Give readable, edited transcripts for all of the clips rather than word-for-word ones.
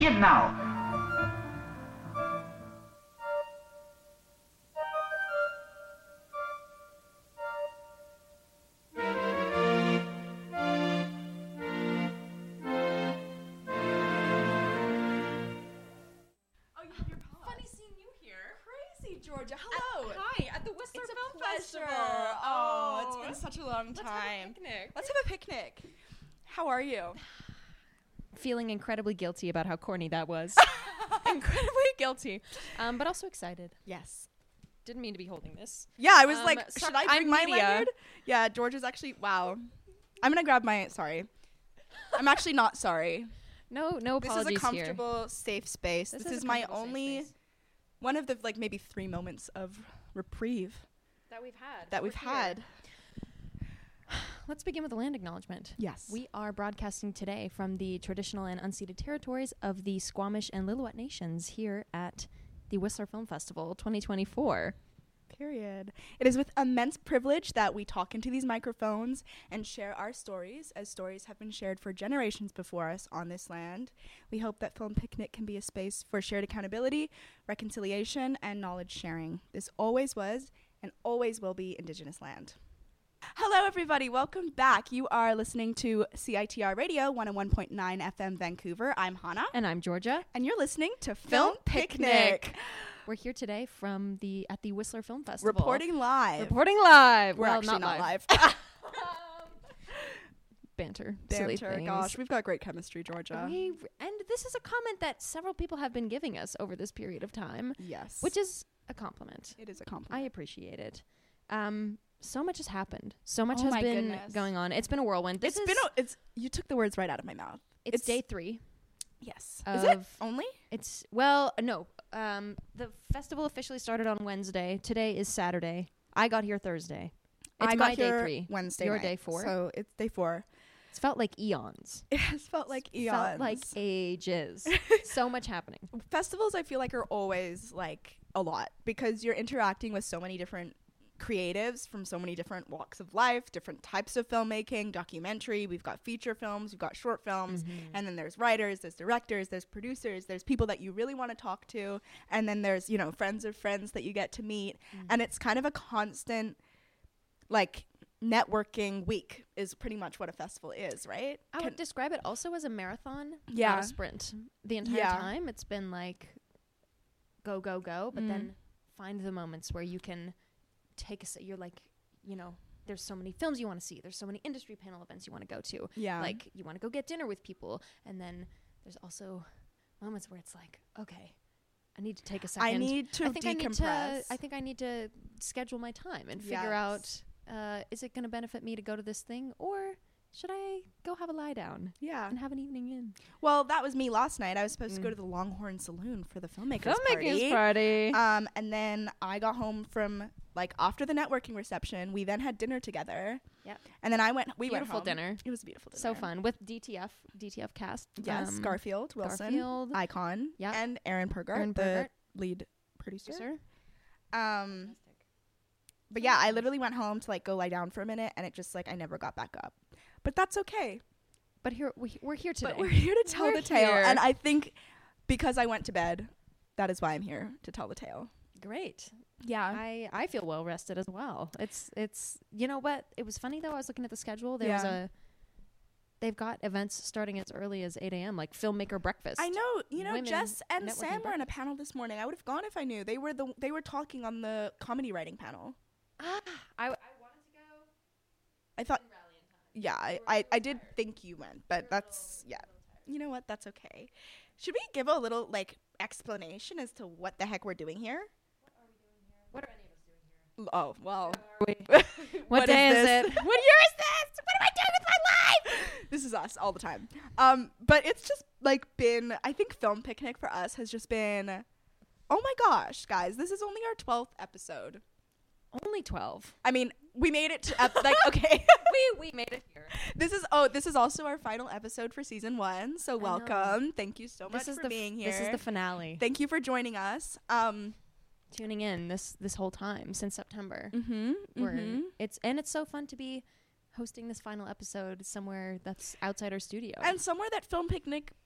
Begin now. Funny seeing you here. Crazy, Georgia. Hello. Hi, at the Whistler It's a Film pleasure. Festival. Oh, it's been such a long Let's time. have a picnic. Let's have a picnic. How are you? Feeling incredibly guilty about how corny that was. Incredibly guilty. But also excited. Yes. Didn't mean to be holding this. Yeah, I was Um, like, so- should I I'm bring my media. lanyard? Yeah, Georgia's actually, wow. I'm going to grab my, sorry. I'm actually not sorry. No This apologies is a here. comfortable, safe space. This is a my comfortable safe only, space one of the, like, maybe 3 moments of reprieve that we've had. that we've had. Let's begin with the land acknowledgement. Yes. We are broadcasting today from the traditional and unceded territories of the Squamish and Lillooet Nations here at the Whistler Film Festival 2024. Period. It is with immense privilege that we talk into these microphones and share our stories, as stories have been shared for generations before us on this land. We hope that Film Picnic can be a space for shared accountability, reconciliation, and knowledge sharing. This always was and always will be Indigenous land. Hello, everybody. Welcome back. You are listening to CITR Radio 101.9 FM Vancouver. I'm Hannah. And I'm Georgia. And you're listening to Film Film Picnic. We're here today at the Whistler Film Festival. Reporting live. Reporting live. We're well, actually not live. Banter. Silly Banter. things. Gosh, we've got great chemistry, Georgia. And this is a comment that several people have been giving us over this period of time, Yes. which is a compliment. It is a I compliment. appreciate it. So much has happened. So much Oh has my been goodness. going on. It's been a whirlwind. You took the words right out of my mouth. It's day 3. Yes. Is it of- only? No. The festival officially started on Wednesday. Today is Saturday. I got here Thursday. It's I my got day here 3. Wednesday Your night, day 4. So it's day 4. It's felt like eons. It has felt like eons. Felt like ages. So much happening. Festivals, I feel like, are always like a lot because you're interacting with so many different creatives from so many different walks of life, different types of filmmaking, documentary. We've got feature films, we've got short films, and then there's writers, there's directors, there's producers, there's people that you really want to talk to, and then there's, friends of friends that you get to meet, and it's kind of a constant, like, networking week is pretty much what a festival is, right? I would describe it also as a marathon, Yeah. not a sprint. The entire Yeah. time, it's been like go, go, go, but then find the moments where you can take you're like, there's so many films you want to see. There's so many industry panel events you want to go to. Yeah. Like, you want to go get dinner with people. And then there's also moments where it's like, okay, I need to take a second. I need to decompress. I think I need to schedule my time and figure out, is it going to benefit me to go to this thing, or should I go have a lie down Yeah. and have an evening in? Well, that was me last night. I was supposed to go to the Longhorn Saloon for the filmmakers party. And then I got home from, like, after the networking reception. We then had dinner together. Yep. And then we went Beautiful home. dinner. It was a beautiful dinner. So fun with DTF cast. Yes, Garfield Wilson, Garfield. Icon, Yep. and Aaron Pergart, Aaron the Pergart. lead producer. Producer. But yeah, I literally went home to, like, go lie down for a minute, and it just, like, I never got back up. But that's okay. But we're here today. But we're here to tell We're the tale. here. And I think because I went to bed, that is why I'm here, to tell the tale. Great. Yeah. I feel well rested as well. It's you know what? It was funny though. I was looking at the schedule. They've got events starting as early as 8 a.m. like filmmaker breakfast. I know. Women Jess and networking Sam were on a breakfast. panel this morning. I would have gone if I knew. They were talking on the comedy writing panel. I wanted to go. I thought. Yeah, I did think you went, but that's You know what? That's okay. Should we give a little, like, explanation as to what the heck we're doing here? What are any of us doing here? Oh, well. What day is it? What year is this? What am I doing with my life? This is us all the time. But it's just, like, been, I think Film Picnic for us has just been, oh my gosh, guys, this is only our 12th episode. Only 12. I mean, we made it to, like, okay. we made it here. This is also our final episode for season 1. So welcome. Thank you so much for being here. This is the finale. Thank you for joining us. Tuning in this whole time since September. Mm-hmm. It's so fun to be hosting this final episode somewhere that's outside our studio. And somewhere that Film Picnic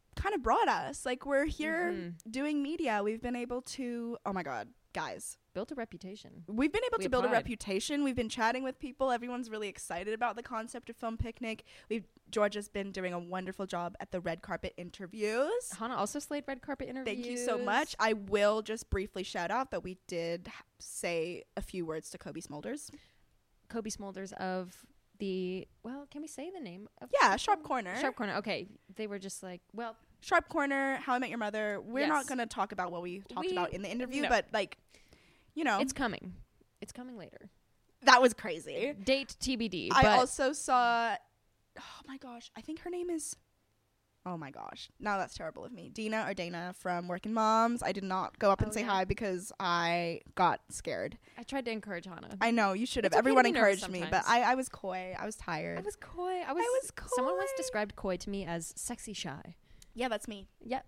kind of brought us. Like, we're here Mhm. doing media. We've been able to, oh my God, guys. Built a reputation. We've been able We to build a applied. reputation. We've been chatting with people. Everyone's really excited about the concept of Film Picnic. Georgia's been doing a wonderful job at the red carpet interviews. Hannah also slayed red carpet interviews. Thank you so much. I will just briefly shout out that we did say a few words to Kobe Smulders. Kobe Smulders of the, well, can we say the name of Yeah, Sharp Corner. Sharp Corner. Okay. They were just like, well, Sharp Corner, How I Met Your Mother. We're Yes. not going to talk about what we talked about in the interview, no. but like, you know, it's coming. It's coming later. that was crazy. Date TBD. I but also saw, oh my gosh, I think her name is, oh my gosh, now that's terrible of me. Dana from Working Moms. I did not go up and Oh, say yeah. hi because I got scared. I tried to encourage Hannah. I know, you should have. It's okay to Everyone be nervous encouraged me, but sometimes. I was coy. I was tired. I was coy. I was Someone once coy. described coy to me as sexy shy. Yeah, that's me. Yep.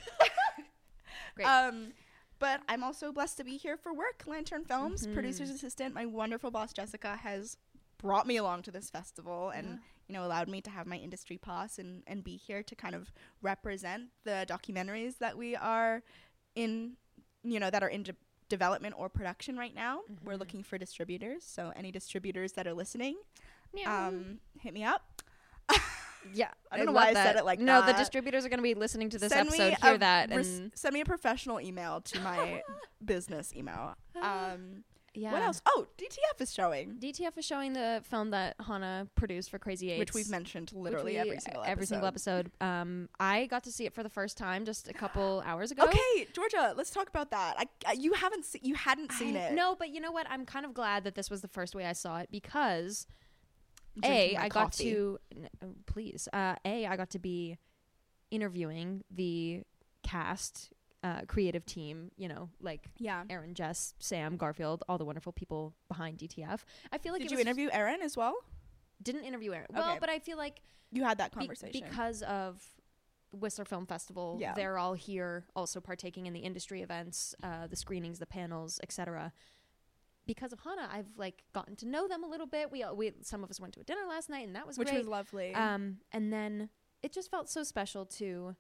Great. But I'm also blessed to be here for work. Lantern Films, Mhm. producer's assistant. My wonderful boss Jessica has brought me along to this festival and allowed me to have my industry pass and be here to kind of represent the documentaries that we are in, that are in development or production right now. We're Mhm. looking for distributors, so any distributors that are listening, Yeah. hit me up. Yeah. I don't know why love I said that. it like no, that. the distributors are going to be listening to this Send me episode, a hear that, and send me a professional email to my business email. yeah. What else? Oh, DTF is showing, DTF is showing the film that Hannah produced for Crazy Eights, which we've mentioned literally every single episode. I got to see it for the first time just a couple hours ago. Okay, Georgia, let's talk about that. You hadn't seen it. No, but you know what? I'm kind of glad that this was the first way I saw it because Drinking my I got coffee. to please. I got to be interviewing the cast, creative team. Like Yeah. Aaron, Jess, Sam, Garfield, all the wonderful people behind DTF. I feel like Did you interview Erin as well? Didn't interview Aaron. Well, Okay. but I feel like You had that conversation. because of Whistler Film Festival, Yeah. they're all here, also partaking in the industry events, the screenings, the panels, etc. Because of Hannah, I've like gotten to know them a little bit. We some of us went to a dinner last night, and that was which great. was lovely. And then it just felt so special to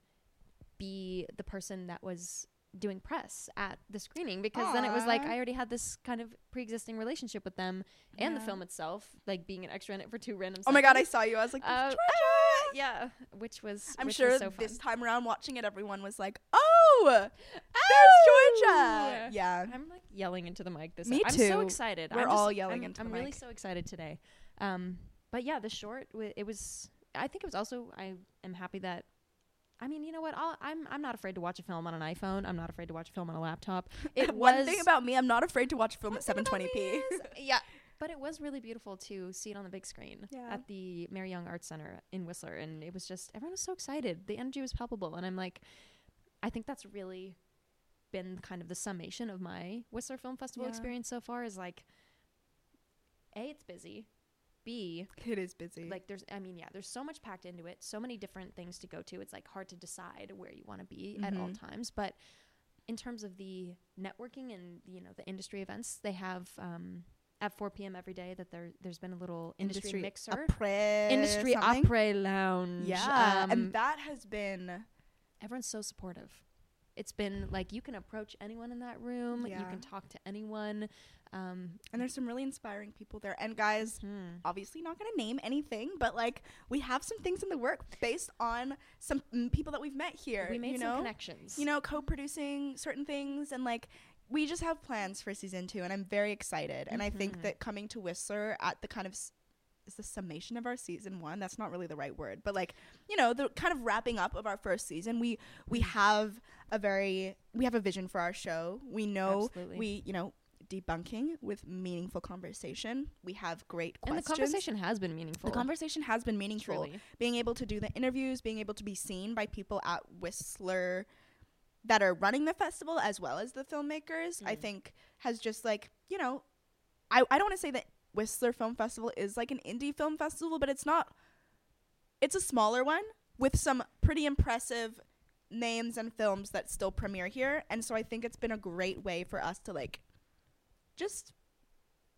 be the person that was doing press at the screening, because then it was like Aw. I already had this kind of pre-existing relationship with them and the Yeah. film itself, like being an extra in it for 2 random Oh my god, I seconds. saw you. I was like, Uh, Georgia. Yeah, which was I'm which sure was so fun. this time around watching it, everyone was like, "Oh, there's Georgia." Yeah. I'm like yelling into the mic this Me I'm so too. excited. We're I'm all just- yelling I'm, into I'm the really mic. so excited today. But yeah, the short it was I think it was also I am happy that I mean, you know what? I'm not afraid to watch a film on an iPhone. I'm not afraid to watch a film on a laptop. It One was thing about me, I'm not afraid to watch a film at One thing about 720p. me is- yeah. But it was really beautiful to see it on the big screen Yeah. at the Mary Young Arts Center in Whistler. And it was just, everyone was so excited. The energy was palpable. And I'm like, I think that's really been kind of the summation of my Whistler Film Festival Yeah. experience so far is like, A, it's busy. B, It is busy. like there's so much packed into it, so many different things to go to. It's like hard to decide where you want to be at all times. But in terms of the networking and, the industry events, they have, at 4 p.m. every day that there's been a little industry mixer, après industry something. après lounge. Yeah, and that has been everyone's so supportive. It's been like you can approach anyone in that room. You Yeah. can talk to anyone. and there's some really inspiring people there. And guys, hmm. obviously not going to name anything, but like we have some things in the work based on some people that we've met here. We made you some know? connections. Co-producing certain things, and like we just have plans for season 2, and I'm very excited. And I think that coming to Whistler at the kind of is the summation of our season 1. That's not really the right word, but like the kind of wrapping up of our first season. We have a vision for our show. We know Absolutely. debunking with meaningful conversation. We have great And questions. the conversation has been meaningful. The conversation has been meaningful. Truly. Being able to do the interviews, being able to be seen by people at Whistler that are running the festival as well as the filmmakers, I think has just like, I don't want to say that Whistler Film Festival is like an indie film festival, but it's not. It's a smaller one with some pretty impressive names and films that still premiere here. And so I think it's been a great way for us to like just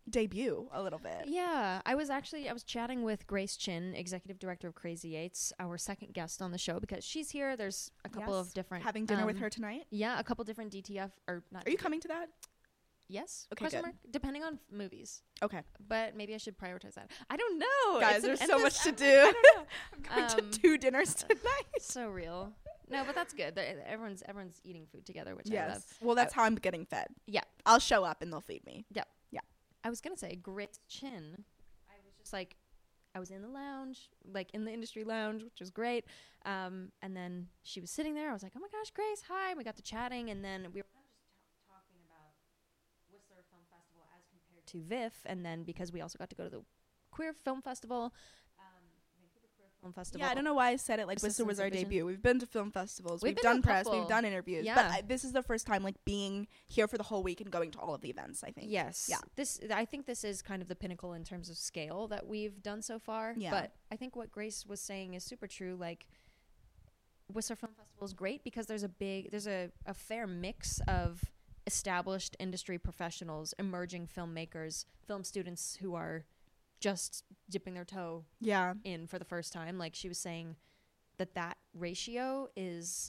debut a little bit. Yeah, I was chatting with Grace Chin, executive director of Crazy Eights, our second guest on the show, because she's here. There's a couple of different having dinner with her tonight. Yeah, a couple different DTF or not. Are you coming to that? Yes. Okay, good. Depending on movies. Okay. But maybe I should prioritize that. I don't know. Guys, there's so much to do. I don't know. I'm going to 2 dinners tonight. So real. No, but that's good. Everyone's eating food together, which I love. Well, that's how I'm getting fed. Yeah. I'll show up and they'll feed me. Yep. Yeah. I was going to say, Grace Chin. I was just like, I was in the lounge, like in the industry lounge, which was great. And then she was sitting there. I was like, oh my gosh, Grace, hi. And we got to chatting. And then we were kind of just talking about Whistler Film Festival as compared to VIFF. And then because we also got to go to the Queer Film Festival, Vancouver Queer Film Festival. Yeah, I don't know why I said it like Whistler was our debut. We've been to film festivals. We've done press. We've done interviews. Yeah. But this is the first time like being here for the whole week and going to all of the events, I think. Yes. Yeah. I think this is kind of the pinnacle in terms of scale that we've done so far. Yeah. But I think what Grace was saying is super true. Like, Whistler Film Festival is great because there's a fair mix of established industry professionals, emerging filmmakers, film students who are just dipping their toe in for the first time. Like she was saying that ratio is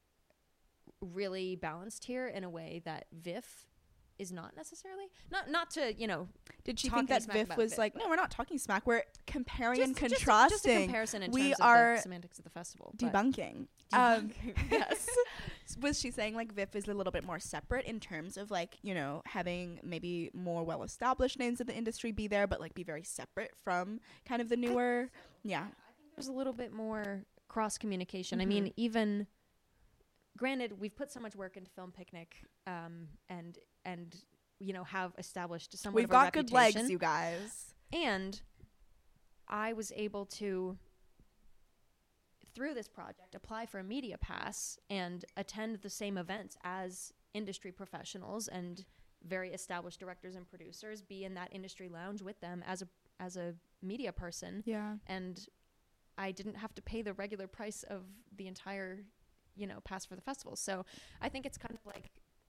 really balanced here in a way that VIFF is not necessarily. Not to, Did she think that VIFF was like, no, we're not talking smack. We're comparing and contrasting. Just a comparison in terms of the semantics of the festival. Debunking. Yes. Was she saying like VIFF is a little bit more separate in terms of like, having maybe more well-established names of the industry be there, but like be very separate from kind of the newer. Yeah. I think there's a little bit more cross-communication. I mean, even granted, we've put so much work into Film Picnic, and have established somewhat We've of a got reputation. good legs, you guys. And I was able to, through this project, apply for a media pass and attend the same events as industry professionals and very established directors and producers, be in that industry lounge with them as a media person. Yeah. And I didn't have to pay the regular price of the entire, pass for the festival. So I think it's kind of like,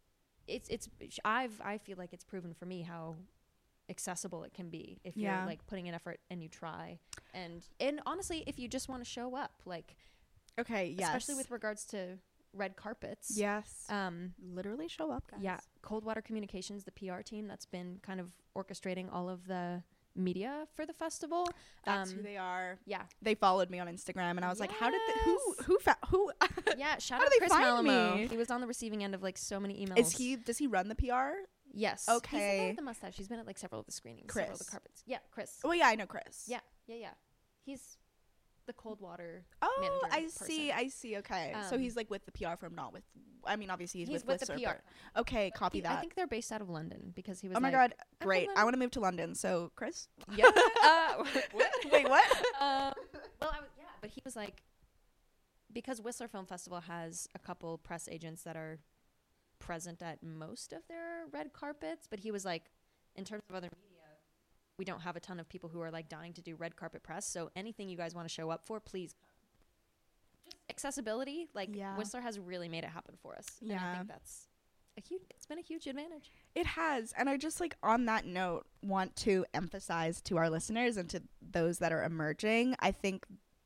I feel like it's proven for me how accessible it can be if you're like putting in effort and you try. And honestly, if you just want to show up, like, okay. Yes. Especially with regards to red carpets. Yes. Literally show up, guys. Yeah. Coldwater Communications, the PR team that's been kind of orchestrating all of the media for the festival. That's who they are. Yeah. They followed me on Instagram and I was like, how did who Yeah, shout out Chris Malamo. He was on the receiving end of like so many emails. Does he run the PR? Yes. Okay. He's the guy with the mustache. He's been at like several of the screenings. Chris. Several of the carpets. Yeah, Chris. Oh yeah, I know Chris. Yeah. He's the Coldwater manager. I see. Okay. So he's like with the PR firm, not with, obviously he's with the Whistler, PR. Okay, copy that. I think they're based out of London because he was Oh my God, great. I want to move to London. So Chris? Yeah. Wait, what? But he was like, because Whistler Film Festival has a couple press agents that are present at most of their red carpets, but he was like, in terms of other media, we don't have a ton of people who are like dying to do red carpet press. So anything you guys want to show up for, please come. Just accessibility, like Whistler has really made it happen for us. And I think that's it's been a huge advantage. It has. And I just like on that note want to emphasize to our listeners and to those that are emerging, I think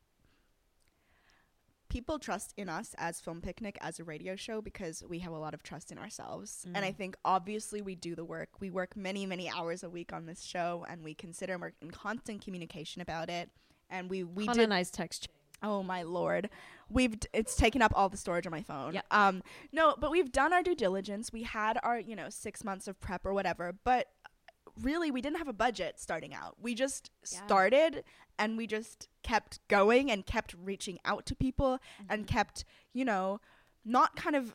people trust in us as Film Picnic, as a radio show, because we have a lot of trust in ourselves. And I think obviously we do the work. We work many, many hours a week on this show, and we consider we're in constant communication about it. And we did a nice text chain. Oh my Lord. It's taken up all the storage on my phone. Yeah. No, but we've done our due diligence. We had our, 6 months of prep or whatever, but really we didn't have a budget starting out. We just started and we just kept going and kept reaching out to people and kept, not kind of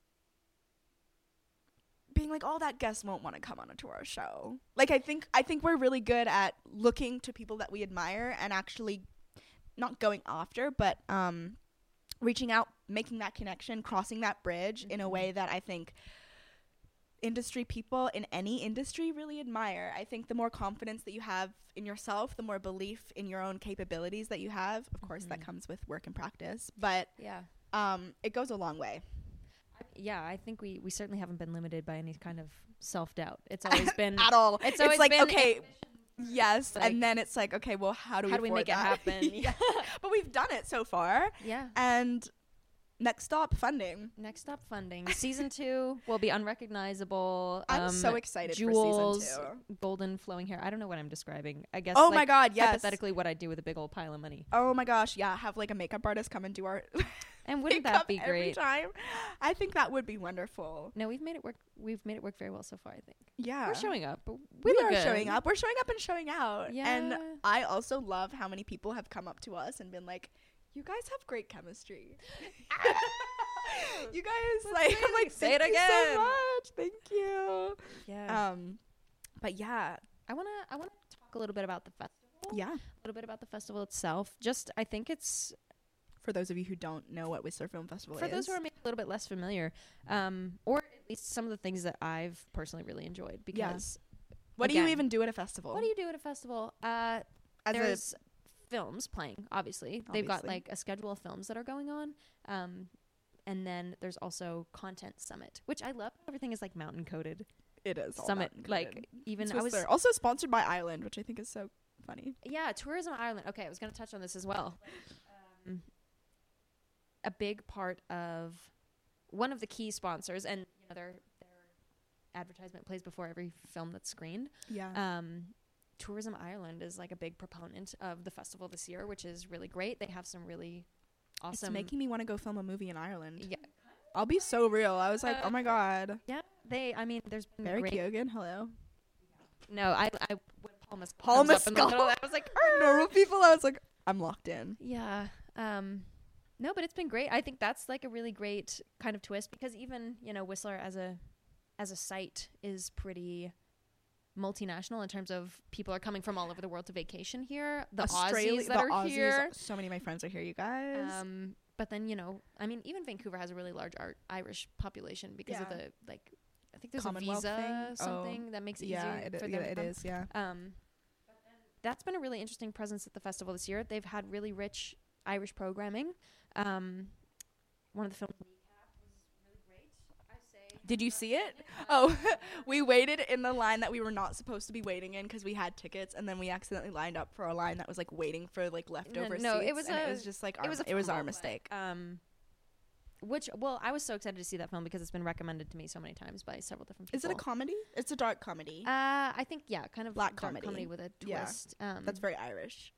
being like, oh, that guest won't want to come onto our show. Like, I think we're really good at looking to people that we admire and actually not going after, but reaching out, making that connection, crossing that bridge in a way that I think industry people in any industry really admire. I think the more confidence that you have in yourself, the more belief in your own capabilities that you have. Of course, that comes with work and practice, but it goes a long way. I mean, yeah, I think we certainly haven't been limited by any kind of self-doubt. It's always been at all. It's always like, been okay, yes, like, and then it's like, okay, well, how do we make it happen? Yeah. But we've done it so far. Yeah. And next stop, funding. Season 2 will be unrecognizable. I'm so excited jewels, for season 2. Golden flowing hair. I don't know what I'm describing. I guess. Oh my God, yes. Hypothetically, what I do with a big old pile of money. Oh my gosh, yeah. Have like a makeup artist come and do our and wouldn't that be great? Every time. I think that would be wonderful. No, we've made it work. We've made it work very well so far, I think. Yeah. We're showing up. But we look are good. showing up. We're showing up and showing out. Yeah. And I also love how many people have come up to us and been like, you guys have great chemistry. You guys, like, I'm like, say it thank you again. so much. Thank you. Yeah. But yeah. I wanna talk a little bit about the festival. Yeah. A little bit about the festival itself. Just, I think it's, for those of you who don't know what Whistler Film Festival is. For those who are maybe a little bit less familiar, or at least some of the things that I've personally really enjoyed. Because what do you even do at a festival? What do you do at a festival? There's films playing, obviously. They've got like a schedule of films that are going on. And then there's also Content Summit, which I love. Everything is like mountain coded. It is Summit, like even I was also sponsored by Ireland, which I think is so funny. Yeah, Tourism Ireland. Okay, I was going to touch on this as well. A big part of one of the key sponsors, and you know their advertisement plays before every film that's screened. Yeah. Tourism Ireland is like a big proponent of the festival this year, which is really great. They have some really awesome. It's making me want to go film a movie in Ireland. Yeah. I'll be so real. I was like, oh my God. Yeah. There's been Barry great. Keoghan, hello. No, I when Paul Mescal. I was like, normal people. I was like, I'm locked in. Yeah. No, but it's been great. I think that's like a really great kind of twist because even, you know, Whistler as a site is pretty multinational in terms of people are coming from all over the world to vacation here. The Aussies that are here. So many of my friends are here, you guys. But then, you know, I mean, even Vancouver has a really large Irish population because of the, like, I think there's a visa something that makes it easier for them. It is, yeah. That's been a really interesting presence at the festival this year. They've had really rich Irish programming. One of the films was really great, I say. Did you see it? Oh, we waited in the line that we were not supposed to be waiting in because we had tickets, and then we accidentally lined up for a line that was like waiting for like leftover seats. It was just like it was our mistake. I was so excited to see that film because it's been recommended to me so many times by several different people. Is it a comedy? It's a dark comedy. I think kind of black dark comedy with a twist. Yeah. That's very Irish.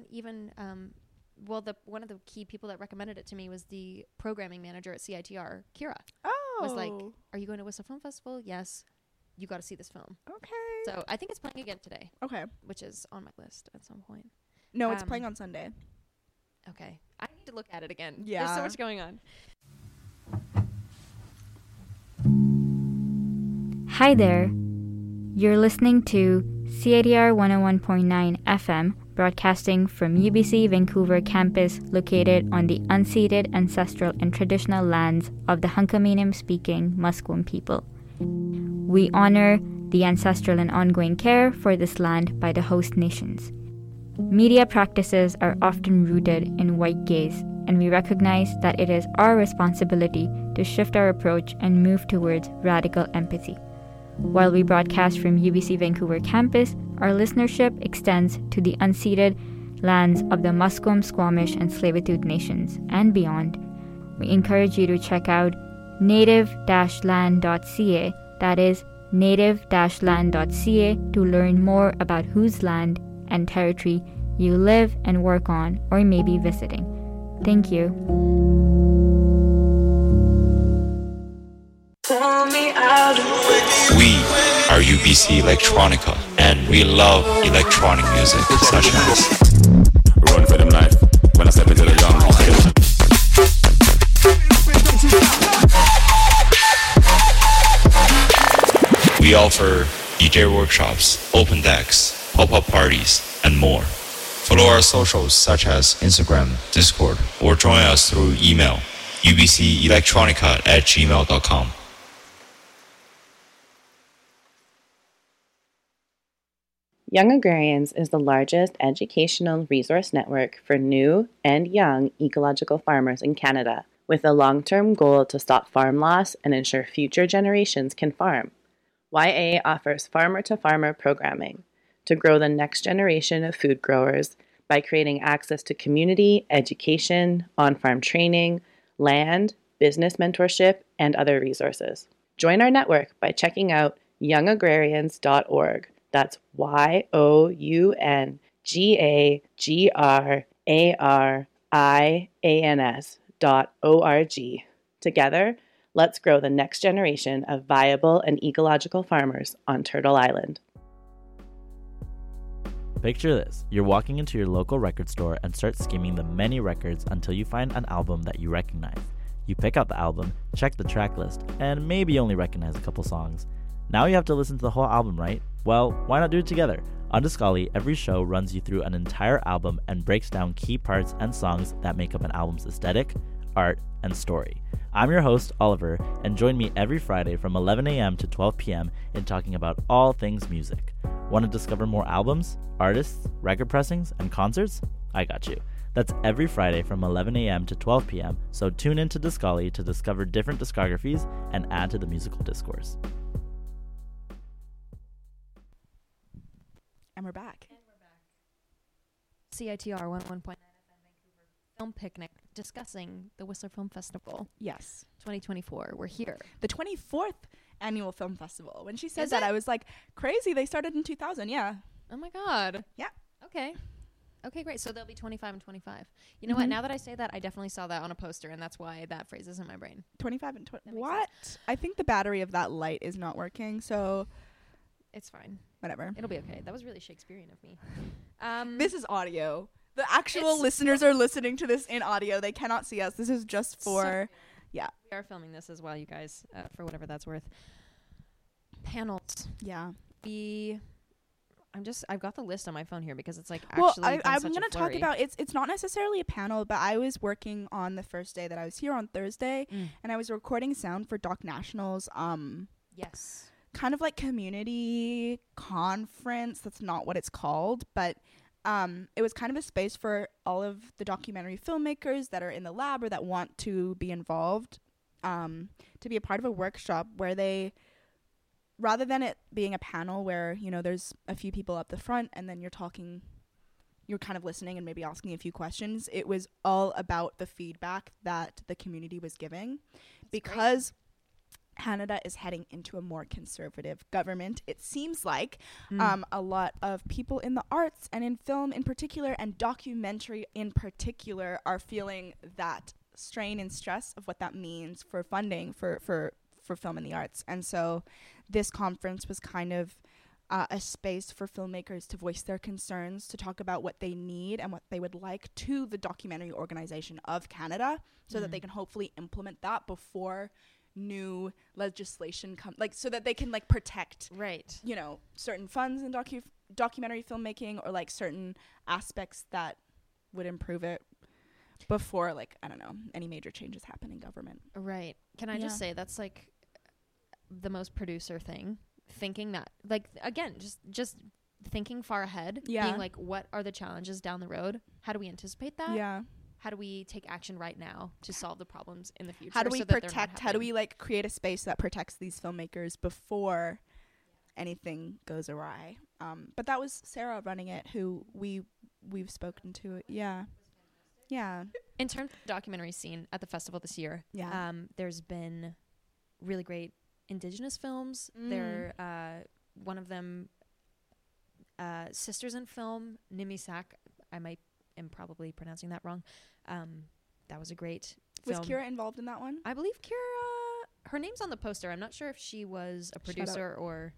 One of the key people that recommended it to me was the programming manager at CITR, Kira. Oh. Was like, "Are you going to Whistler Film Festival?" Yes. You got to see this film. Okay. So I think it's playing again today. Okay. Which is on my list at some point. No, it's playing on Sunday. Okay. I need to look at it again. Yeah. There's so much going on. Hi there. You're listening to CITR 101.9 FM, broadcasting from UBC Vancouver campus located on the unceded ancestral and traditional lands of the Hunkaminam-speaking Musqueam people. We honor the ancestral and ongoing care for this land by the host nations. Media practices are often rooted in white gaze, and we recognize that it is our responsibility to shift our approach and move towards radical empathy. While we broadcast from UBC Vancouver campus, our listenership extends to the unceded lands of the Musqueam, Squamish, and Tsleil-Waututh nations and beyond. We encourage you to check out native-land.ca, that is native-land.ca, to learn more about whose land and territory you live and work on or may be visiting. Thank you. We are UBC Electronica, and we love electronic music such as Run for them life when I step into the jungle. We offer DJ workshops, open decks, pop-up parties, and more. Follow our socials such as Instagram, Discord, or join us through email ubcelectronica@gmail.com. Young Agrarians is the largest educational resource network for new and young ecological farmers in Canada, with a long-term goal to stop farm loss and ensure future generations can farm. YA offers farmer-to-farmer programming to grow the next generation of food growers by creating access to community, education, on-farm training, land, business mentorship, and other resources. Join our network by checking out youngagrarians.org. That's YOUNGAGRARIANS.org. Together, let's grow the next generation of viable and ecological farmers on Turtle Island. Picture this. You're walking into your local record store and start skimming the many records until you find an album that you recognize. You pick out the album, check the track list, and maybe only recognize a couple songs. Now you have to listen to the whole album, right? Well, why not do it together? On Discali, every show runs you through an entire album and breaks down key parts and songs that make up an album's aesthetic, art, and story. I'm your host, Oliver, and join me every Friday from 11 a.m. to 12 p.m. in talking about all things music. Want to discover more albums, artists, record pressings, and concerts? I got you. That's every Friday from 11 a.m. to 12 p.m., so tune in to Discali to discover different discographies and add to the musical discourse. And we're back. CITR 101.9 FM Vancouver Film Picnic, discussing the Whistler Film Festival Yes. 2024. We're here. The 24th annual film festival. When she said Is that, it? I was like, crazy. They started in 2000. Yeah. Oh my God. Yeah. Okay. Okay, great. So there'll be 25 and 25. You know what? Now that I say that, I definitely saw that on a poster, and that's why that phrase is in my brain. 25 and 20. That makes What? I think the battery of that light is not working. So It's fine. whatever. It'll be okay. That was really Shakespearean of me. This is audio. The actual It's- listeners are listening to this in audio. They cannot see us. This is just for, yeah. We are filming this as well, you guys, for whatever that's worth. Panels. Yeah. I've got the list on my phone here because it's like Well, actually I'm going going to talk about, it's not necessarily a panel, but I was working on the first day that I was here on Thursday, and I was recording sound for Doc National's, Yes. kind of like community conference. That's not what it's called, but it was kind of a space for all of the documentary filmmakers that are in the lab or that want to be involved, to be a part of a workshop where they, rather than it being a panel where, you know, there's a few people up the front and then you're kind of listening and maybe asking a few questions. It was all about the feedback that the community was giving. Because Canada is heading into a more conservative government, it seems like a lot of people in the arts and in film in particular and documentary in particular are feeling that strain and stress of what that means for funding for film and the arts. And so this conference was kind of a space for filmmakers to voice their concerns, to talk about what they need and what they would like to the Documentary Organization of Canada, so that they can hopefully implement that before new legislation so that they can protect, Right. you know, certain funds in documentary filmmaking, or certain aspects that would improve it before I don't know, any major changes happen in government. Right. Can I just say that's the most producer thing, thinking that again, just thinking far ahead, being what are the challenges down the road? How do we anticipate that? Yeah. How do we take action right now to solve the problems in the future? How do we so that they're not protect, how do we create a space that protects these filmmakers before anything goes awry? But that was Sarah running it, who we've spoken to. Yeah. Yeah. In terms of the documentary scene at the festival this year, there's been really great Indigenous films. There, one of them, Sisters in Film, Nimisak. am probably pronouncing that wrong. That was a great film. Was Kira involved in that one? I believe Kira, her name's on the poster. I'm not sure if she was a producer or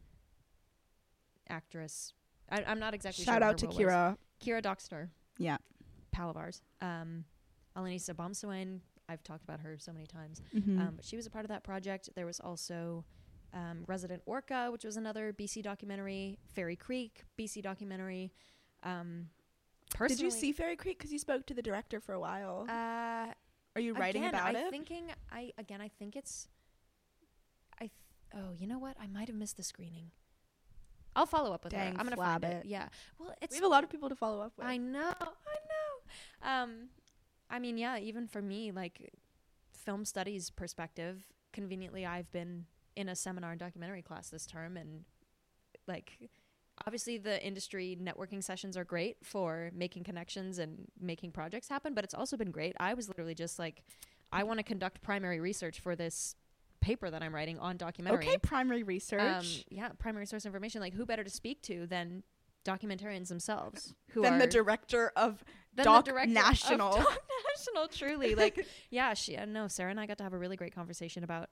actress. I'm not exactly sure. Shout out to Kira. Kira Dockstar. Yeah. Pal of ours. Alanisa Bomsawin. I've talked about her so many times. But she was a part of that project. There was also Resident Orca, which was another BC documentary. Fairy Creek, BC documentary. Did you see Fairy Creek? Because you spoke to the director for a while. Are you writing about it? I think it's... you know what? I might have missed the screening. I'll follow up with her. I'm gonna find it. Yeah. Well, we have a lot of people to follow up with. I know. I mean, yeah. Even for me, film studies perspective, conveniently, I've been in a seminar and documentary class this term, and like, obviously the industry networking sessions are great for making connections and making projects happen, but it's also been great. I was literally just like, I want to conduct primary research for this paper that I'm writing on documentary. Okay, primary research. Primary source information. Like, who better to speak to than documentarians themselves? Then the director of Doc National. Doc National, truly. Like, Sarah and I got to have a really great conversation about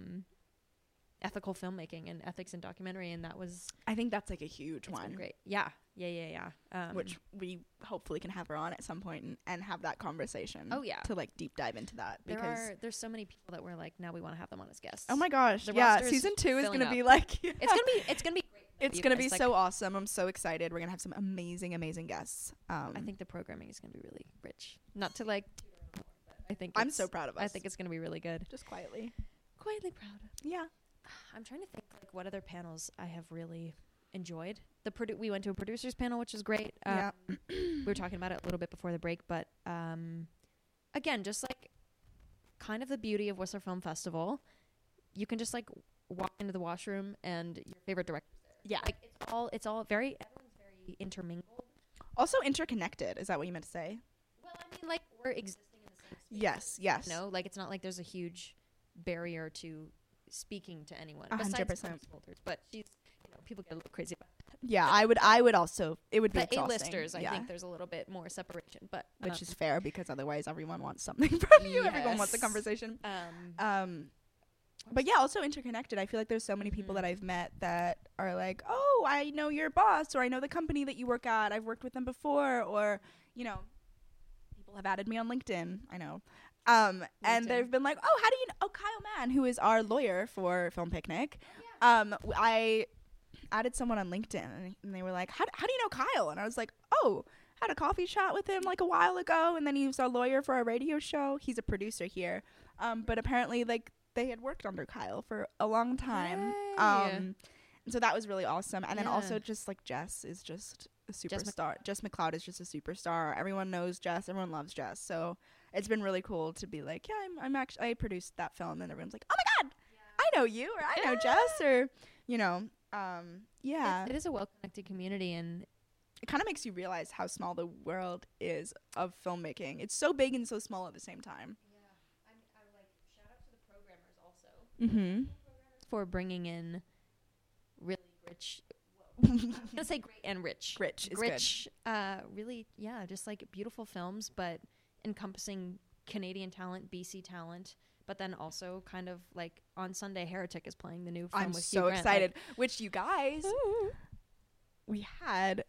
ethical filmmaking and ethics in documentary, and that was, I think that's like a huge one. Been great. Yeah. Which we hopefully can have her on at some point and have that conversation. Oh yeah. To like deep dive into that, because there's so many people that we're like, now we want to have them on as guests. Oh my gosh. The yeah. roster's Season 2 is going to filling be up. like, it's going to be great. It's going to be so awesome. I'm so excited. We're going to have some amazing guests. I think the programming is going to be really rich. Not to like, I think I'm so proud of us. I think it's going to be really good. Just quietly proud. Yeah. I'm trying to think like what other panels I have really enjoyed. We went to a producers panel, which is great. We were talking about it a little bit before the break, but again, just like kind of the beauty of Whistler Film Festival, you can just like walk into the washroom and your favorite director's there. Yeah. Like it's all very, everyone's very intermingled. Also interconnected. Is that what you meant to say? Well, I mean, like, we're existing in the same space. Yes. No, like it's not like there's a huge barrier to speaking to anyone 100%. besides Smolders, but she's, people get a little crazy about that. Yeah, I would also, it would be the exhausting. A-listers, I think there's a little bit more separation, but which is fair, because otherwise everyone wants something from you. Everyone wants a Yes. conversation. But yeah, also interconnected. I feel like there's so many people that I've met that are like, oh, I know your boss, or I know the company that you work at. I've worked with them before, or, people have added me on LinkedIn. I know. And they've been like, oh, how do you know? Oh, Kyle Mann, who is our lawyer for Film Picnic. I added someone on LinkedIn, and they were like, how do you know Kyle? And I was like, oh, had a coffee chat with him like a while ago, and then he was our lawyer for our radio show. He's a producer here. But apparently, like, they had worked under Kyle for a long time. And so that was really awesome. And then also just like Jess is just a superstar. Jess McLeod is just a superstar. Everyone knows Jess. Everyone loves Jess. So it's been really cool to be like, yeah, I'm actually, I produced that film, and everyone's like, oh my God, I know you, or I know Jess, or, It is a well-connected community, and it kind of makes you realize how small the world is of filmmaking. It's so big and so small at the same time. I like shout out to the programmers also. Mm-hmm. For bringing in really rich, I'm gonna say great and rich. Rich is rich, really, just like beautiful films, but encompassing Canadian talent, BC talent, but then also kind of like on Sunday, Heretic is playing the new film. I'm with so Hugh Grant. excited. Like, which you guys, we had.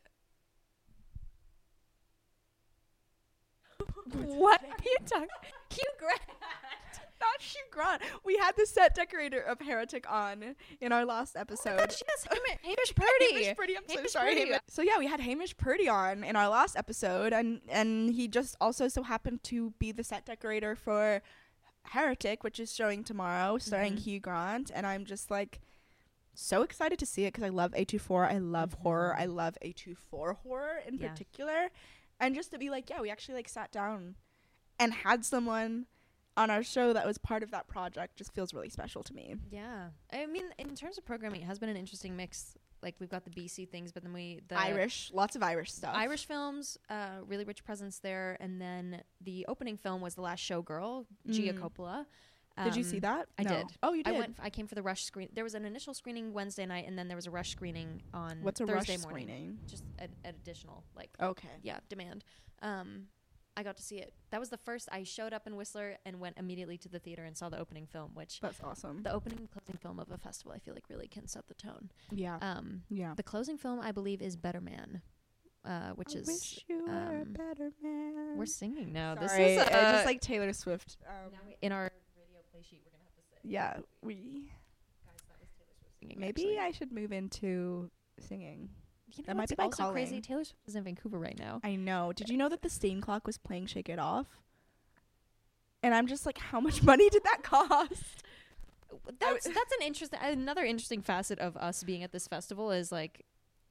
What are you talking? Hugh Grant. Not Hugh Grant. We had the set decorator of Heretic on in our last episode. Yes, Hamish Purdy. Hamish Purdy. I'm so Hamish sorry. Purdy. So yeah, we had Hamish Purdy on in our last episode, and he just also so happened to be the set decorator for Heretic, which is showing tomorrow, starring Hugh Grant, and I'm just like so excited to see it because I love A24. I love horror. I love A24 horror in particular, and just to be like, yeah, we actually like sat down and had someone on our show that was part of that project just feels really special to me. Yeah. I mean, in terms of programming, it has been an interesting mix. Like, we've got the BC things, but then the Irish, lots of Irish stuff. Irish films, really rich presence there. And then the opening film was The Last Showgirl, Gia Coppola. Did you see that? I did. Oh, you did? I came for the rush screen. There was an initial screening Wednesday night, and then there was a rush screening on What's a Thursday rush morning. Screening? Just an additional, like, okay. Yeah, demand. I got to see it. That was the first. I showed up in Whistler and went immediately to the theater and saw the opening film, which That's awesome. the opening and closing film of a festival, I feel like really can set the tone. Yeah. Yeah. The closing film, I believe, is Better Man, which is wish you were a better man. we're singing now. Sorry, This is just like Taylor Swift. in our radio play sheet, we're gonna have to say. Yeah, Guys, that was Taylor Swift singing. maybe actually. I should move into singing. You know that might what's be my also crazy. calling. Taylor Swift is in Vancouver right now. I know. Did you know that the Stain Clock was playing Shake It Off? And I'm just like, how much money did that cost? That's another interesting facet of us being at this festival is like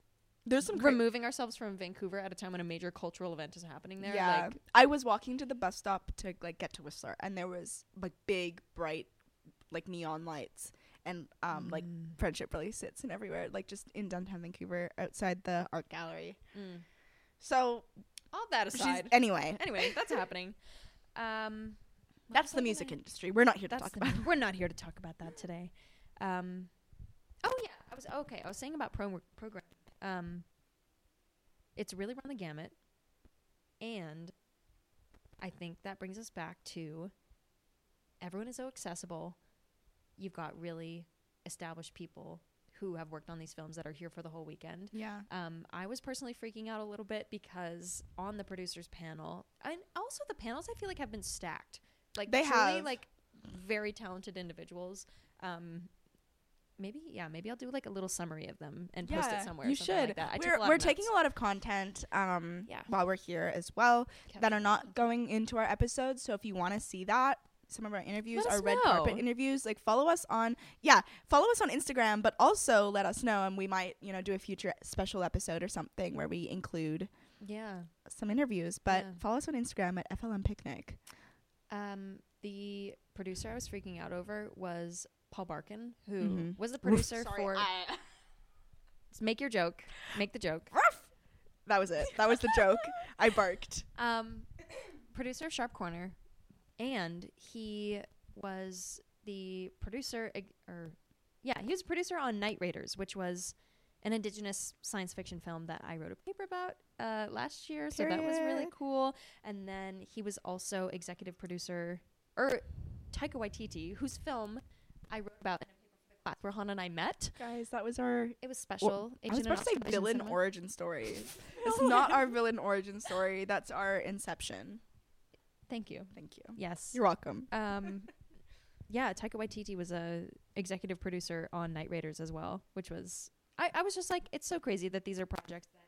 There's some removing ourselves from Vancouver at a time when a major cultural event is happening there. Yeah, Like, I was walking to the bus stop to like get to Whistler, and there was like big, bright, like neon lights, and like Friendship really sits and everywhere, like just in downtown Vancouver, outside the art gallery. So all that aside, anyway, that's happening. that's the music industry. We're not here to talk about. We're not here to talk about that today. Oh yeah, I was saying about programming. It's really run the gamut, and I think that brings us back to everyone is so accessible. You've got really established people who have worked on these films that are here for the whole weekend. Yeah. I was personally freaking out a little bit because on the producers panel, and also the panels I feel like have been stacked. Like they truly, have like very talented individuals. Maybe I'll do like a little summary of them and post it somewhere. You or something should. Like that. We're taking a lot of content while we're here as well that are not going into our episodes. So if you want to see that, some of our interviews, our red carpet interviews, like follow us on Instagram, but also let us know, and we might do a future special episode or something where we include some interviews. But follow us on Instagram at FLM Picnic. The producer I was freaking out over was Paul Barkin, who was the producer for Make Your Joke. Make the joke. That was it. That was the joke. I barked. Producer of Sharp Corner, and he was the producer he was a producer on Night Raiders, which was an Indigenous science fiction film that I wrote a paper about last year. So that was really cool. And then he was also executive producer, or Taika Waititi, whose film I wrote about in a paper for the class where Hannah and I met. Guys, that was our... It was special. I was about to say villain origin story. It's not our villain origin story. That's our inception. Thank you. Yes. You're welcome. Taika Waititi was a executive producer on Night Raiders as well, which was... I was just like, it's so crazy that these are projects that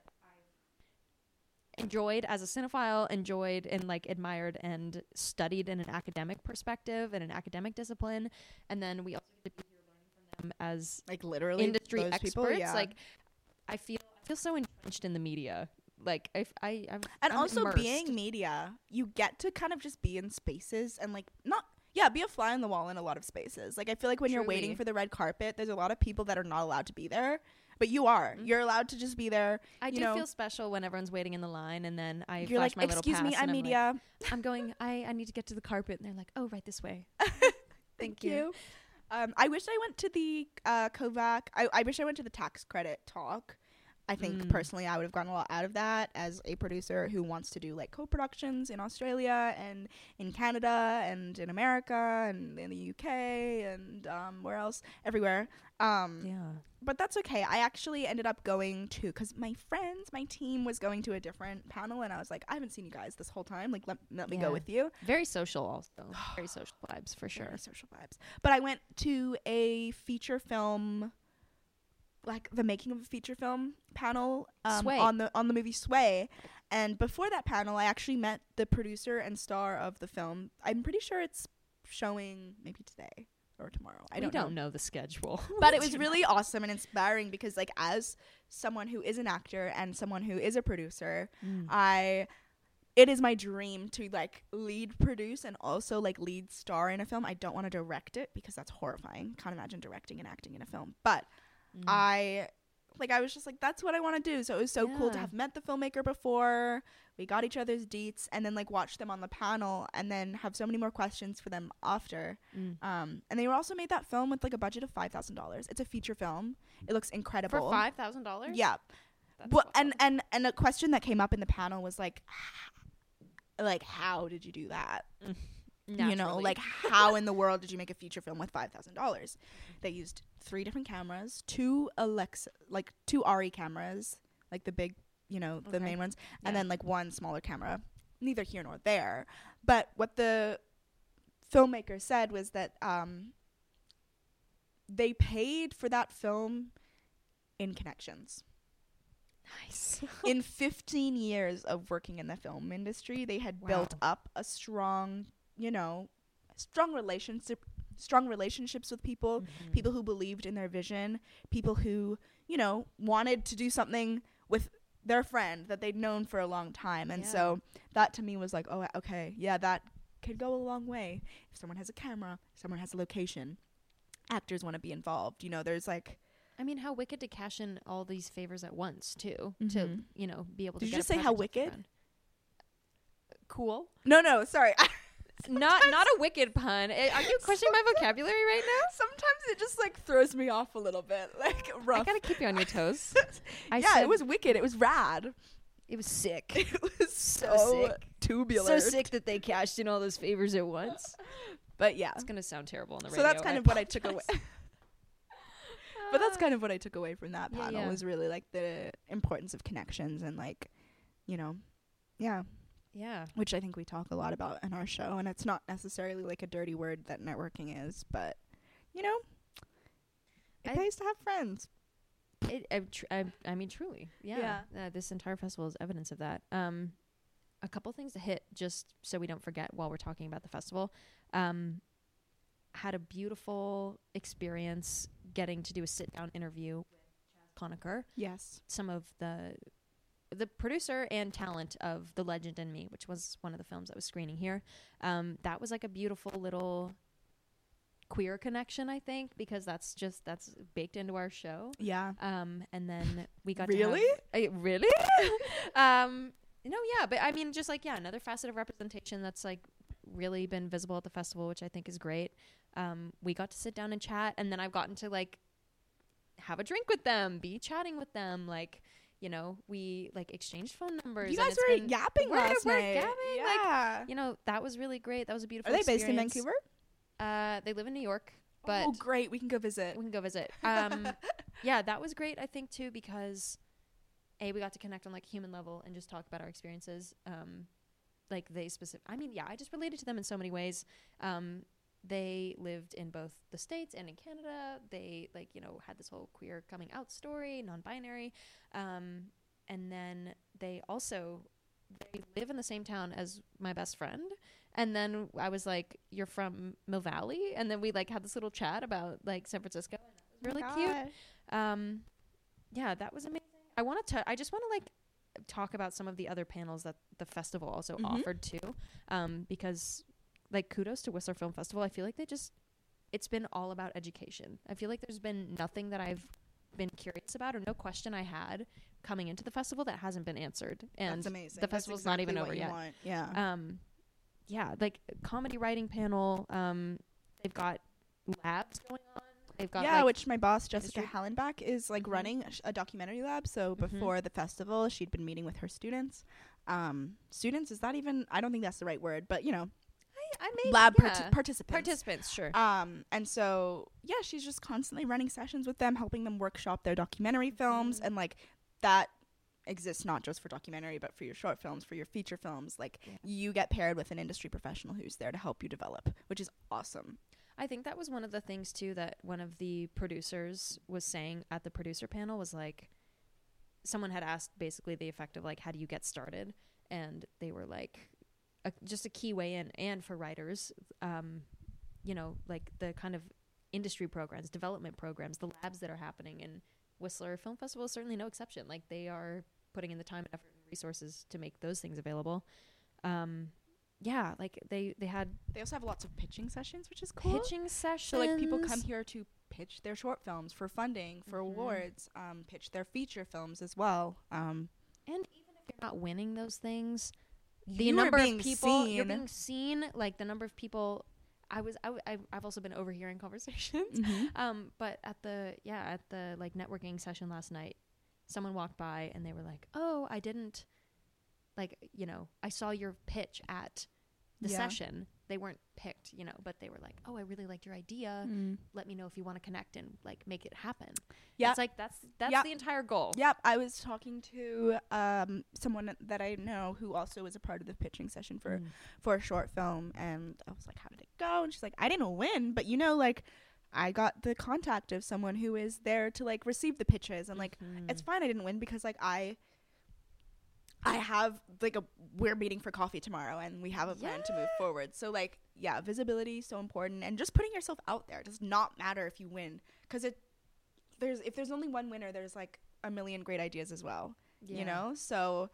I've enjoyed as a cinephile, and like admired and studied in an academic perspective and an academic discipline. And then we also get to be here learning from them as like literally industry those experts. People, yeah. Like I feel so entrenched in the media. Like I'm also immersed. Being media, you get to kind of just be in spaces and like be a fly on the wall in a lot of spaces. Like I feel like when you're waiting for the red carpet, there's a lot of people that are not allowed to be there, but you are. You're allowed to just be there. I do feel special when everyone's waiting in the line, and then I you're flash like, my little excuse pass me, I'm and media. I'm going. I need to get to the carpet, and they're like, oh, right this way. Thank you. I wish I went to the Kovac. I wish I went to the tax credit talk. I think personally I would have gotten a lot out of that as a producer who wants to do like co-productions in Australia and in Canada and in America and in the UK and where else? Everywhere. But that's okay. I actually ended up going to, because my team was going to a different panel, and I was like, I haven't seen you guys this whole time. Like, let me go with you. Very social also. Very social vibes for sure. Very social vibes. But I went to a feature film, like the making of a feature film panel on the movie Sway. And before that panel, I actually met the producer and star of the film. I'm pretty sure it's showing maybe today or tomorrow. I don't know the schedule. But it was really awesome and inspiring because like as someone who is an actor and someone who is a producer, it is my dream to like lead produce and also like lead star in a film. I don't want to direct it because that's horrifying. Can't imagine directing and acting in a film. But I was just like, that's what I want to do. So it was so cool to have met the filmmaker before. We got each other's deets and then like watch them on the panel and then have so many more questions for them after. And they were also made that film with like a budget of $5,000. It's a feature film. It looks incredible. For $5,000? Yeah. Well, and a question that came up in the panel was like how did you do that? Naturally. You know, like how in the world did you make a feature film with $5,000? They used 3 different cameras, 2 ARRI cameras, like the big, the main ones, and then like 1 smaller camera. Neither here nor there. But what the filmmaker said was that they paid for that film in connections. Nice. In 15 years of working in the film industry, they had built up a strong relationships with people, people who believed in their vision, people who, wanted to do something with their friend that they'd known for a long time. And Yeah. so that to me was like, oh, okay, yeah, that could go a long way. If someone has a camera, someone has a location, actors want to be involved. You know, there's like, I mean, how wicked to cash in all these favors at once too, to Mhm. you know, be able to. Did you get just a say how project off the wicked? ground. Cool. no, sorry. Not a wicked pun. Are you questioning my vocabulary right now? Sometimes it just like throws me off a little bit, like rough. I gotta keep you on your toes. Yeah, it was wicked. It was rad. It was sick. It was so sick. tubular. So sick that they cashed in all those favors at once. But yeah. It's gonna sound terrible on the So radio. that's kind of what I took away. But that's kind of what I took away from that Yeah, panel yeah. was really like the importance of connections and like, you know, yeah, Yeah. which I think we talk a lot about in our show. And it's not necessarily like a dirty word that networking is, but you know, it I- pays to have friends. I mean, truly, yeah. This entire festival is evidence of that. A couple things to hit just so we don't forget while we're talking about the festival. Had a beautiful experience getting to do a sit-down interview with Chaz Conacher, Yes. some of the producer and talent of The Legend in Me, which was one of the films that was screening here. That was like a beautiful little queer connection, I think, because that's baked into our show. Yeah. And then we got Really? to have, really? No, yeah, but I mean, just like, yeah, another facet of representation that's like really been visible at the festival, which I think is great. We got to sit down and chat, and then I've gotten to like have a drink with them, be chatting with them, like, you know, we like exchanged phone numbers. You and guys it's were been- yapping we're last night. gabbing, like, Yeah. you know, that was really great. That was a Are beautiful they based in experience. Vancouver? They live in New York, but Oh, great. We can go visit. we can go visit. Yeah, that was great, I think, too, because we got to connect on like human level and just talk about our experiences. Like I just related to them in so many ways. They lived in both the States and in Canada. They like, you know, had this whole queer coming out story, non-binary. And then they live in the same town as my best friend. And then I was like, you're from Mill Valley? And then we like had this little chat about like San Francisco. And that was really cute. Yeah, that was amazing. I just want to like talk about some of the other panels that the festival also offered too. Because like kudos to Whistler Film Festival. I feel like it's been all about education. I feel like there's been nothing that I've been curious about or no question I had coming into the festival that hasn't been answered. And That's amazing. the festival's not even over yet. Yeah. Yeah, like comedy writing panel. They've got labs going on. They've got like, which my boss Jessica industry- Hallenbach is like Mhm. running a documentary lab. So before the festival, she'd been meeting with her students. Students, is that even? I don't think that's the right word, but you know, I made lab yeah. participants. Participants, sure. And so yeah, she's just constantly running sessions with them, helping them workshop their documentary films, and like that exists not just for documentary, but for your short films, for your feature films. Like you get paired with an industry professional who's there to help you develop, which is awesome. I think that was one of the things too that one of the producers was saying at the producer panel was like, someone had asked basically the effect of like, how do you get started? And they were like, just a key way in, and for writers, you know, like the kind of industry programs, development programs, the labs that are happening, and Whistler Film Festival is certainly no exception. Like they are putting in the time and effort and resources to make those things available. Yeah, like they also have lots of pitching sessions, which is cool. pitching sessions. So like people come here to pitch their short films for funding, for Mhm. awards, pitch their feature films as well. And even if you're not winning those things, the You are number being of people you're seen. being seen, like the number of people. I've also been overhearing conversations. Mhm. But at the like networking session last night, someone walked by and they were like, "Oh, I didn't like, you know, I saw your pitch at the Yeah. session. They weren't picked, you know, but they were like, "Oh, I really liked your idea. Mm. Let me know if you want to connect and like make it happen." Yeah. It's like that's Yeah. the entire goal. Yep, I was talking to someone that I know who also was a part of the pitching session for a short film, and I was like, "How did it go?" And she's like, "I didn't win, but you know, like, I got the contact of someone who is there to like receive the pitches, and like, it's fine. I didn't win because like I have like we're meeting for coffee tomorrow, and we have a plan to move forward. So like, yeah, visibility is so important, and just putting yourself out there does not matter if you win, because if there's only one winner, there's like a million great ideas as well. you know? So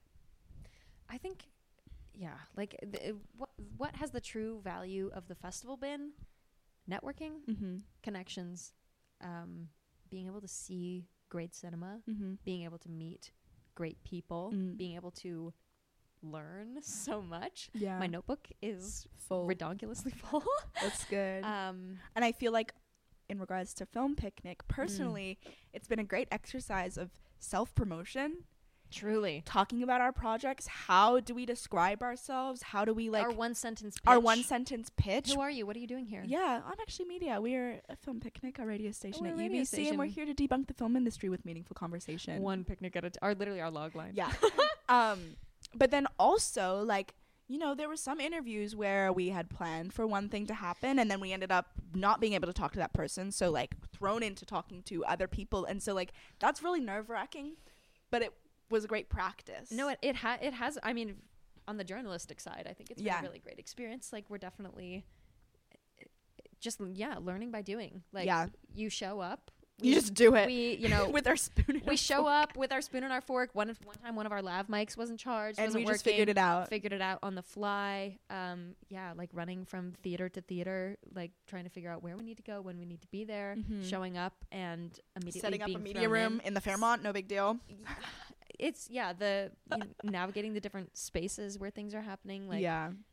I think, yeah, like what has the true value of the festival been? Networking, connections, being able to see great cinema, being able to meet great people, being able to learn so much. Yeah. My notebook is full. redonkulously full. That's good. And I feel like in regards to Film Picnic, personally, it's been a great exercise of self-promotion. Truly. Talking about our projects. How do we describe ourselves? How do we like our one sentence pitch? Who are you? What are you doing here? Yeah, I'm actually media. We're a Film Picnic, a radio station We're at a radio UBC, and we're station. here to debunk the film industry with meaningful conversation. One picnic at a time. Literally our log line. Yeah. But then also, like, you know, there were some interviews where we had planned for one thing to happen, and then we ended up not being able to talk to that person. So, like, thrown into talking to other people. And so, like, that's really nerve-wracking, but it was a great practice. No, it has. I mean, on the journalistic side, I think it's been a really great experience. Like, we're definitely just, learning by doing. Like, you show up. You just do it. We, you know, with our spoon. We show up with our spoon and our fork. One time, one of our lav mics wasn't charged, and wasn't we working. just figured it out. Figured it out on the fly. Like running from theater to theater, like trying to figure out where we need to go, when we need to be there, showing up and immediately setting up being a media room in the Fairmont. No big deal. It's navigating the different spaces where things are happening. Like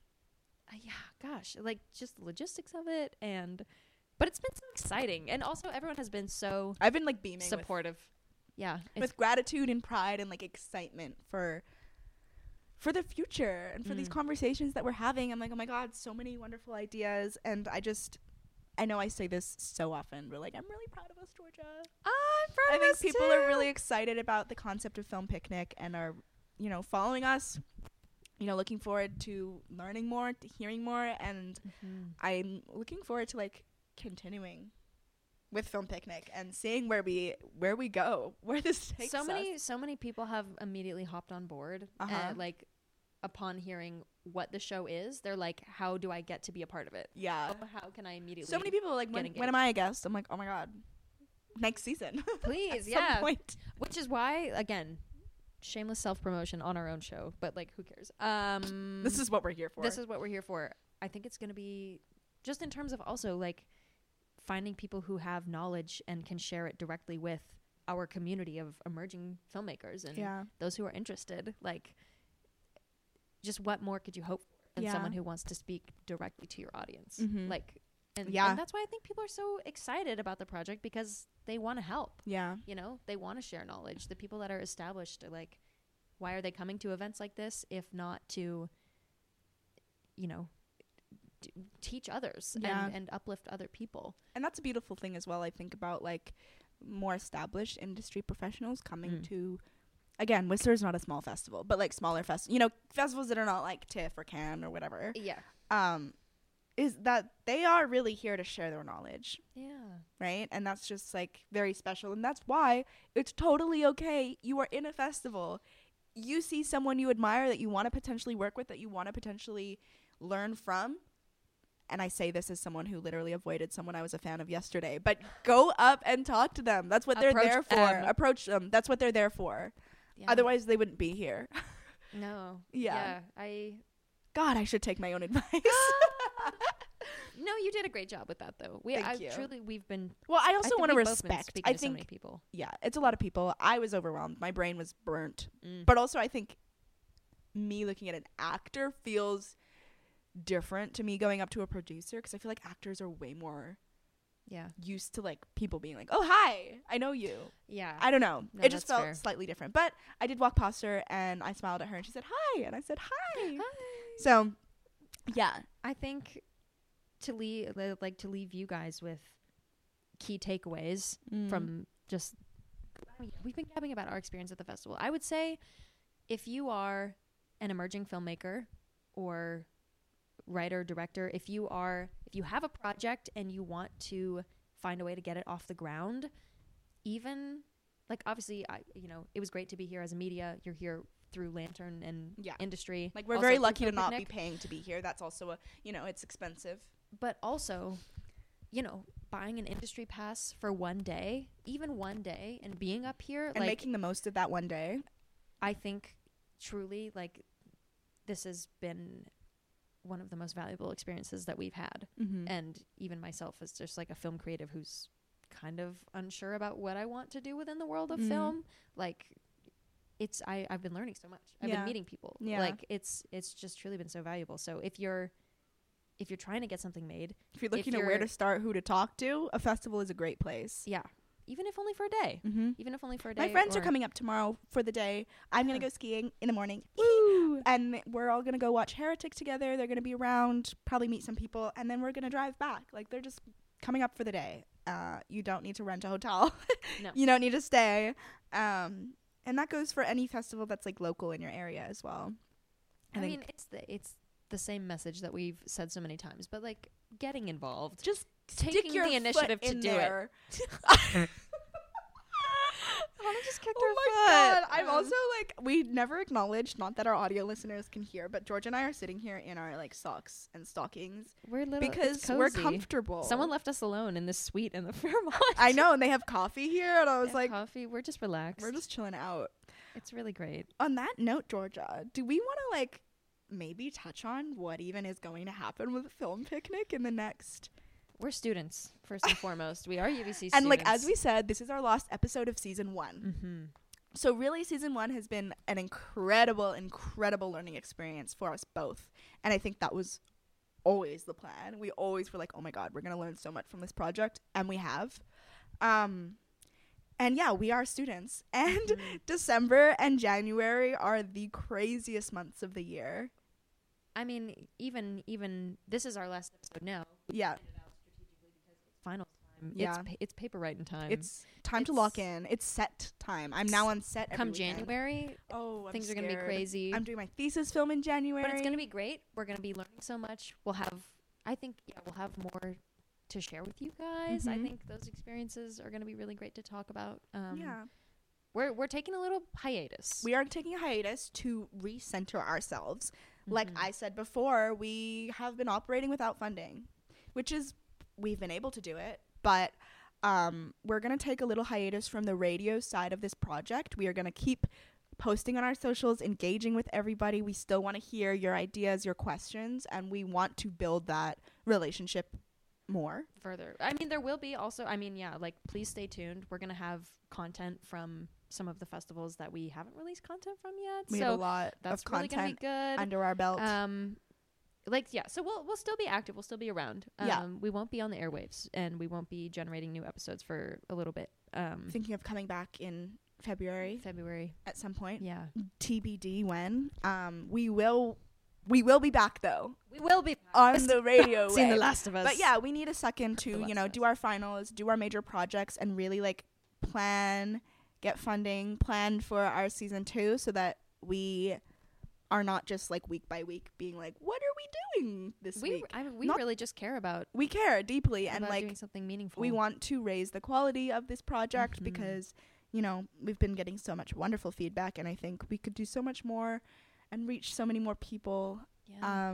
gosh, like just the logistics of it But it's been so exciting, and also everyone has been so I've been like beaming supportive. With gratitude and pride and like excitement for the future and for these conversations that we're having. I'm like, oh my God, so many wonderful ideas. And I know I say this so often, but like, I'm really proud of us, Georgia. I'm proud of us I think people are really excited about the concept of Film Picnic and are, you know, following us, you know, looking forward to learning more, to hearing more. And I'm looking forward to like continuing with Film Picnic and seeing where we go, where this takes us. So many people have immediately hopped on board. Like upon hearing what the show is, they're like, how do I get to be a part of it? Yeah. How can I immediately So many people are like, when am I a guest? I'm like, oh my God, next season. Please. Some point. Which is why, again, shameless self-promotion on our own show, but like, who cares? This is what we're here for. I think it's going to be just in terms of also like finding people who have knowledge and can share it directly with our community of emerging filmmakers and those who are interested. Like, just what more could you hope for than someone who wants to speak directly to your audience? Like, and that's why I think people are so excited about the project, because they want to help. Yeah. You know, they want to share knowledge. The people that are established are like, why are they coming to events like this if not to, you know, teach others and uplift other people? And that's a beautiful thing as well. I think about like more established industry professionals coming to, again, Whistler's not a small festival, but like smaller festivals that are not like TIFF or Cannes or whatever. Is that they are really here to share their knowledge. Right? And that's just like very special. And that's why it's totally okay. You are in a festival. You see someone you admire that you want to potentially work with, that you want to potentially learn from. And I say this as someone who literally avoided someone I was a fan of yesterday. But go up and talk to them. That's what they're there for. Approach them. That's what they're there for. Otherwise, they wouldn't be here. No. God, I should take my own advice. No, you did a great job with that, though. Thank you. Truly, we've been. Well, I also want to respect. I think so many people. Yeah, it's a lot of people. I was overwhelmed. My brain was burnt. But also, I think me looking at an actor feels different to me going up to a producer, because I feel like actors are way more used to like people being like, oh, hi, I know you. I don't know. No, it just felt slightly different. But I did walk past her and I smiled at her and she said hi, and I said hi. So I think to leave you guys with key takeaways from just, we've been gabbing about our experience at the festival. I would say if you are an emerging filmmaker or writer, director, if you have a project and you want to find a way to get it off the ground, even like, obviously, it was great to be here as a media. You're here through Lantern and industry. Like, we're very lucky to not be paying to be here. That's also it's expensive. But also, buying an industry pass for one day, even one day, and being up here and making the most of that one day. I think truly, like, this has been one of the most valuable experiences that we've had. Mm-hmm. And even myself as just like a film creative who's kind of unsure about what I want to do within the world of film, like, I've been learning so much. I've been meeting people. Like, it's just truly been so valuable. So if you're trying to get something made, if you're looking at where to start, who to talk to, a festival is a great place. Yeah. Even if only for a day. Even if only for a day. My friends are coming up tomorrow for the day. I'm going to go skiing in the morning. Woo! And we're all going to go watch Heretic together. They're going to be around, probably meet some people, and then we're going to drive back. Like, they're just coming up for the day. You don't need to rent a hotel. No. You don't need to stay. And that goes for any festival that's, like, local in your area as well. I mean, it's the same message that we've said so many times, but, like, getting involved. Just taking stick your the initiative foot to in do there. it. Hannah just kicked her foot. God. I'm also like, we never acknowledged, not that our audio listeners can hear, but George and I are sitting here in our like socks and stockings We're little because we're comfortable. Someone left us alone in this suite in the Fairmont. I know, and they have coffee here, and I was like, coffee. We're just relaxed. we're just chilling out. It's really great. On that note, Georgia, do we want to like maybe touch on what even is going to happen with the film picnic in the next? We're students, first and foremost. We are UBC students. And like as we said, this is our last episode of season 1. Mm-hmm. So really, season 1 has been an incredible learning experience for us both. And I think that was always the plan. We always were like, oh my God, we're going to learn so much from this project. And we have. And yeah, we are students. And December and January are the craziest months of the year. I mean, even this is our last episode now. Yeah. Final time. Yeah. It's paper writing time. It's time to lock in. It's set time. I'm now on set every Come weekend. January, I'm things are going to be scared. crazy. I'm doing my thesis film in January. But it's going to be great. We're going to be learning so much. We'll have more to share with you guys. I think those experiences are going to be really great to talk about. Yeah. We're taking a little hiatus. We are taking a hiatus to recenter ourselves. Like I said before, we have been operating without funding, which is, we've been able to do it, but we're going to take a little hiatus from the radio side of this project. We are going to keep posting on our socials, engaging with everybody. We still want to hear your ideas, your questions, and we want to build that relationship more. Further. I mean, there will be also, like, please stay tuned. We're going to have content from some of the festivals that we haven't released content from yet. We have a lot that's of really content gonna be good under our belt. So we'll still be active. We'll still be around. We won't be on the airwaves, and we won't be generating new episodes for a little bit. Thinking of coming back in February at some point. Yeah. TBD when. We will be back though. We will be on the radio. Seen The Last of Us. But yeah, we need a second to, do our finals, do our major projects, and really like plan, get funding, plan for our season 2 so that we are not just like week by week being like, what are we doing this week? We really just care about. We care deeply and like doing something meaningful. We want to raise the quality of this project because, we've been getting so much wonderful feedback, and I think we could do so much more and reach so many more people. Yeah.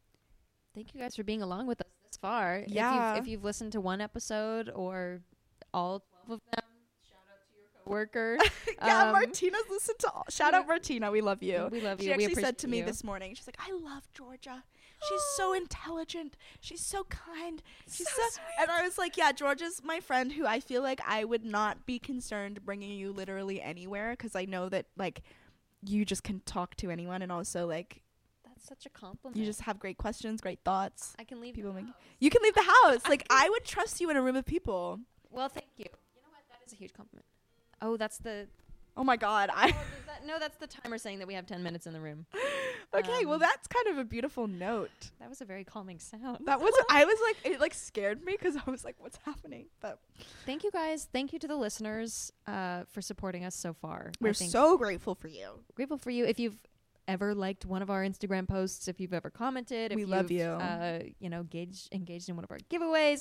Thank you guys for being along with us this far. Yeah. If you've listened to one episode or all 12 of them, shout out to your coworker. Yeah, Martina's listened to all. Shout out Martina, we love you. We love you. She actually said to me this morning, she's like, I love Georgia. She's so intelligent. She's so kind. She's so sweet. And I was like, yeah, Georgia's my friend who I feel like I would not be concerned bringing you literally anywhere because I know that like you just can talk to anyone, and also like that's such a compliment. You just have great questions, great thoughts. I can leave people the house. You can leave the house. Like I would trust you in a room of people. Well, thank you. You know what? That is a huge compliment. Oh, that's the. Oh my God! That's the timer saying that we have 10 minutes in the room. Okay, well that's kind of a beautiful note. That was a very calming sound. That was. I was like, it like scared me because I was like, what's happening? But thank you guys. Thank you to the listeners for supporting us so far. We're so grateful for you. Grateful for you. If you've ever liked one of our Instagram posts, if you've ever commented, we love you. Engaged in one of our giveaways.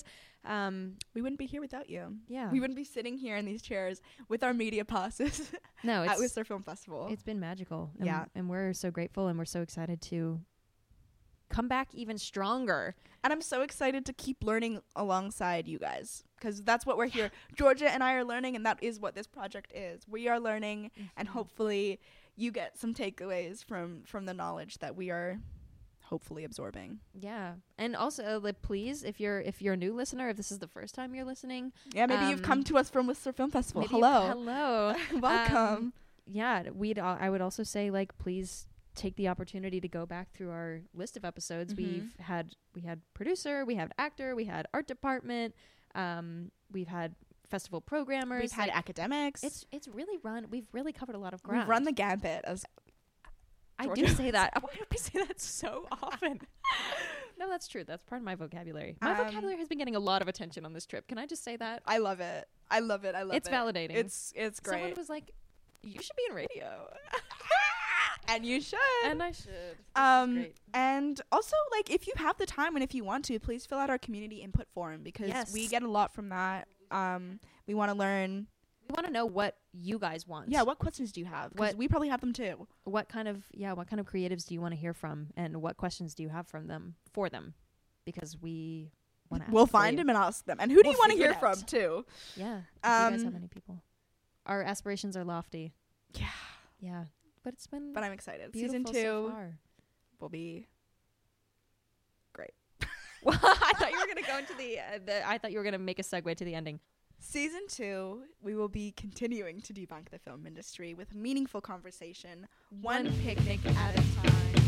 We wouldn't be here without you. Yeah. We wouldn't be sitting here in these chairs with our media passes at Whistler Film Festival. It's been magical. Yeah. And we're so grateful, and we're so excited to come back even stronger. And I'm so excited to keep learning alongside you guys. because that's what we're here. Georgia and I are learning, and that is what this project is. We are learning, and hopefully you get some takeaways from the knowledge that we are hopefully absorbing. Yeah. And also, please, if you're a new listener, if this is the first time you're listening, maybe you've come to us from Whistler Film Festival. Hello. Welcome. I would also say, please take the opportunity to go back through our list of episodes. We had producer, we had actor, we had art department, we've had festival programmers, we've had academics. It's really we've really covered a lot of ground. We've run the gambit, as I do say that. Why do I say that so often? No, that's true. That's part of my vocabulary. My vocabulary has been getting a lot of attention on this trip. Can I just say that? I love it. It's validating. It's great. Someone was like, you should be in radio. And you should. And I should. Great. And also, if you have the time and if you want to, please fill out our community input form, because we get a lot from that. We want to learn. We want to know what you guys want. Yeah, what questions do you have? Because we probably have them too. What kind of creatives do you want to hear from, and what questions do you have for them? Because we want to. We'll find them and ask them. And who do you want to hear from too? Yeah. Do you guys have any people? Our aspirations are lofty. Yeah. Yeah. But it's been. But I'm excited. Season 2 so will be great. Well, I thought you were gonna go into I thought you were gonna make a segue to the ending. Season 2, we will be continuing to debunk the film industry with meaningful conversation, one picnic at a time.